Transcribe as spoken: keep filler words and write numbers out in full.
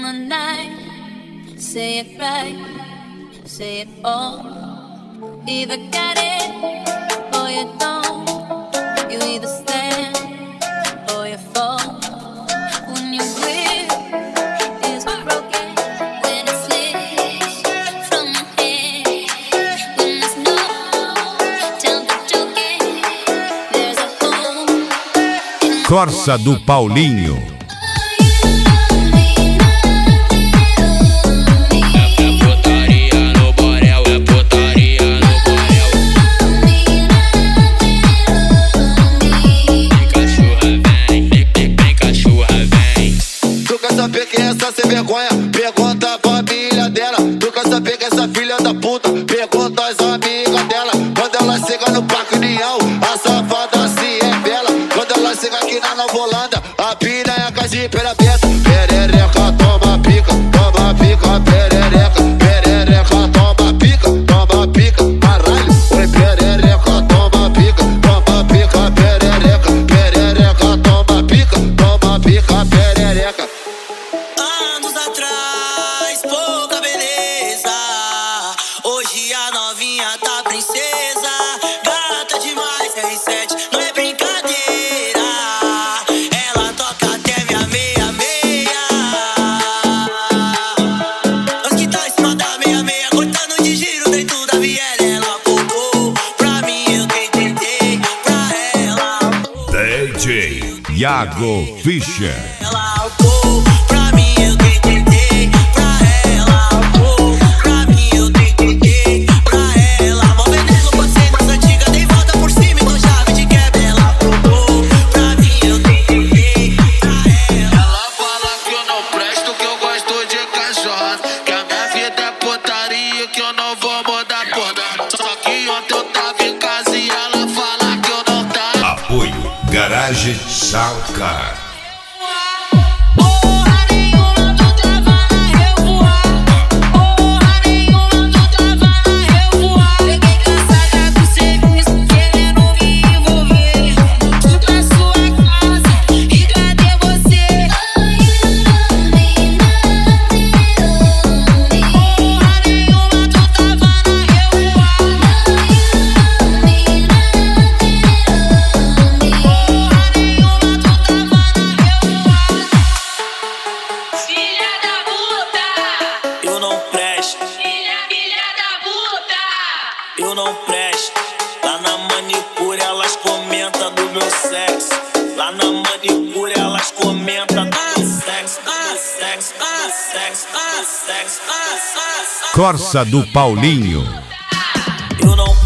the night. Say it right, say it all. Either got it or you don't. You either stand or you fall. When your will is broken, when it slips from your hand, when there's no time for joking, there's a hole. Corsa do Paulinho. Saber quem é essa sem vergonha? Pergunta a família dela. Tu quer saber que essa filha da puta? Pergunta as amigas dela. Quando ela chega no Parque União, a safada se revela. Quando ela chega aqui na Nova Holanda, a piranha com a jipeira aberta. Perereca, toma pica, toma pica, perereca. Perereca, toma pica, toma pica, caralho. Oi, perereca, toma pica, toma pica, perereca. Perereca, toma pica, toma pica, perereca. Anos atrás, pouca beleza. Hoje a novinha tá princesa. Gata demais, R sete, não é brincadeira. Ela toca até minha meia meia. Nós que tá em cima da meia meia, cortando de giro dentro da viela. Ela voltou pra mim, eu que tentei pra ela. D J Iago Fischer. Ela voltou pra mim, eu que tentei pra ela. Voltou pra mim, eu que tentei pra ela. Mó veneno, passei nas antigas, dei volta por cima e dou chave de quebra. Ela voltou pra mim, eu que tentei pra ela. Ela fala que eu não presto, que eu gosto de cachorro. Que a minha vida é putaria, que eu não vou mudar por nada. Só que ontem eu tava em casa e ela fala que eu não tava. Apoio Garage Soundcar. Porra nenhuma, tu tava na revoar. Porra nenhuma, tu tava na revoar. Peguei cansada do serviço, querendo me envolver. Fui pra sua casa e cadê você? Porra nenhuma, tu tava na revoar. Porra nenhuma, tu tava na revoar. Filha da puta! Eu não presto, Filha, filha da puta! eu não presto. Lá na manicure elas comentam do meu sexo. Lá na manicure elas comentam do meu sexo. Ah, sexo, ah, sexo, ah, sexo, ah, ah, ah. Corsa do Paulinho. Eu não